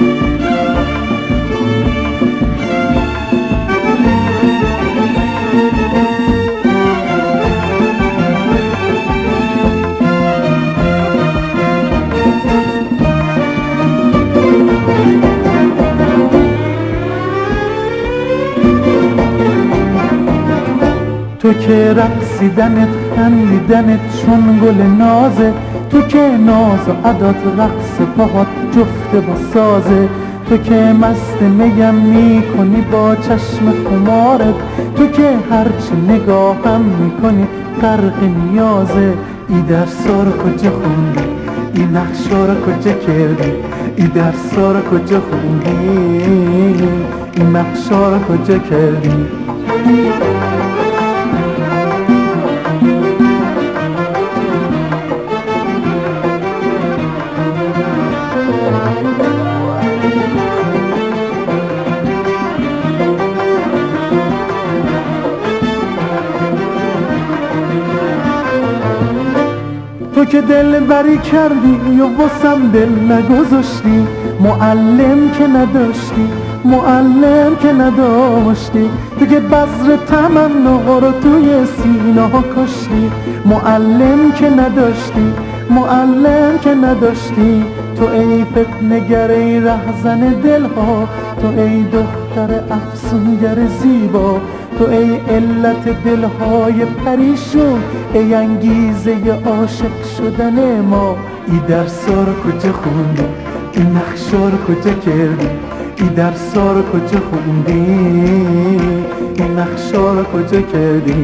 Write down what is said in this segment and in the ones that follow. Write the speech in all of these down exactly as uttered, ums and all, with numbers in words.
تو که رقصیدنت خندیدنت چون گل نازه، تو که ناز و عدات رقص پاهات جفته با سازه، تو که مست میم میکنی با چشم خمارت، تو که هرچی نگاهم میکنی غرق نیازه. ای درسا رو کجا خوندی؟ ای نقشا رو کجا کردی؟ ای درسا رو کجا خوندی؟ این نقشا رو کجا کردی؟ تو که دل بری کردی و واسم دل نگذاشتی، معلم که نداشتی، معلم که نداشتی، تو که بذر تمنا رو توی سینه ها کاشتی، معلم که نداشتی، معلم که نداشتی. تو ای فتنه‌گر ای رهزن دلها، تو ای دختر افسونگر زیبا، تو ای علت دلهای پریشون، ای انگیزه عاشق شدن ما. ای درسا رو کجا خوندی؟ این نقشا رو کجا کردی؟ ای درسا رو کجا خوندی؟ این نقشا رو کجا کردی؟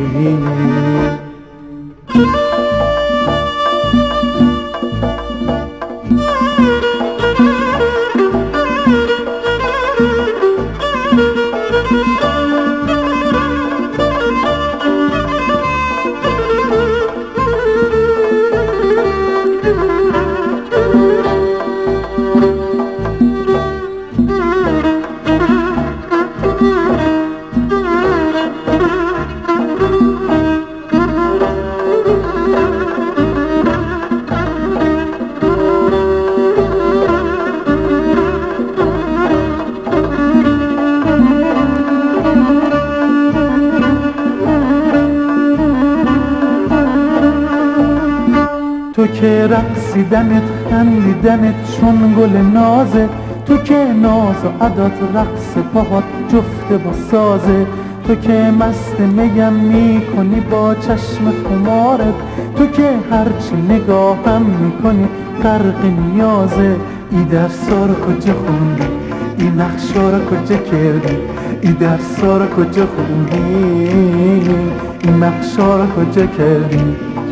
تو که رقصیدنت خندیدنت چون گل نازه، تو که ناز و عدات رقص پاهات جفته با سازه، تو که مست میم میکنی با چشم خمارت، تو که هرچی نگاهم میکنی غرق نیازه. ای درسا رو کجا خوندی؟ ای نقشا رو کجا کردی؟ ای درسا رو کجا خوندی؟ این نقشا رو کجا کردی؟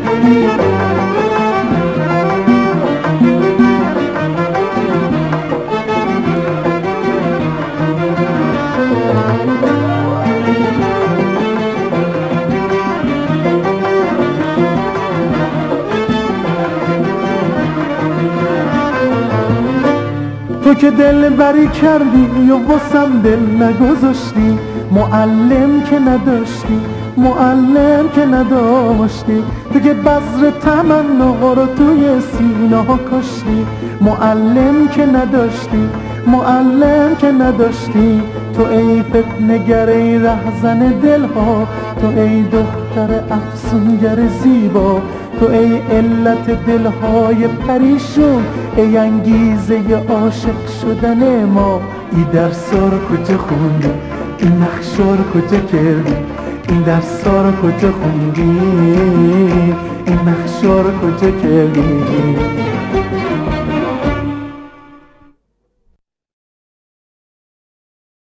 تو که دل بری کردی و واسم دل نگذاشتی، معلم که نداشتی، معلم که نداشتی، تو که بذر تمنا رو توی سینه ها کاشتی، معلم که نداشتی، معلم که نداشتی. تو ای فتنه‌گر ای رهزن دلها، تو ای دختر افسونگر زیبا، تو ای علت دلهای پریشون، ای انگیزه عاشق شدن ما. ای درسا رو کجا خوندی؟ این نقشا رو کجا کردی؟ این درسا رو کجا خوندی؟ این نقشا رو کجا کردی؟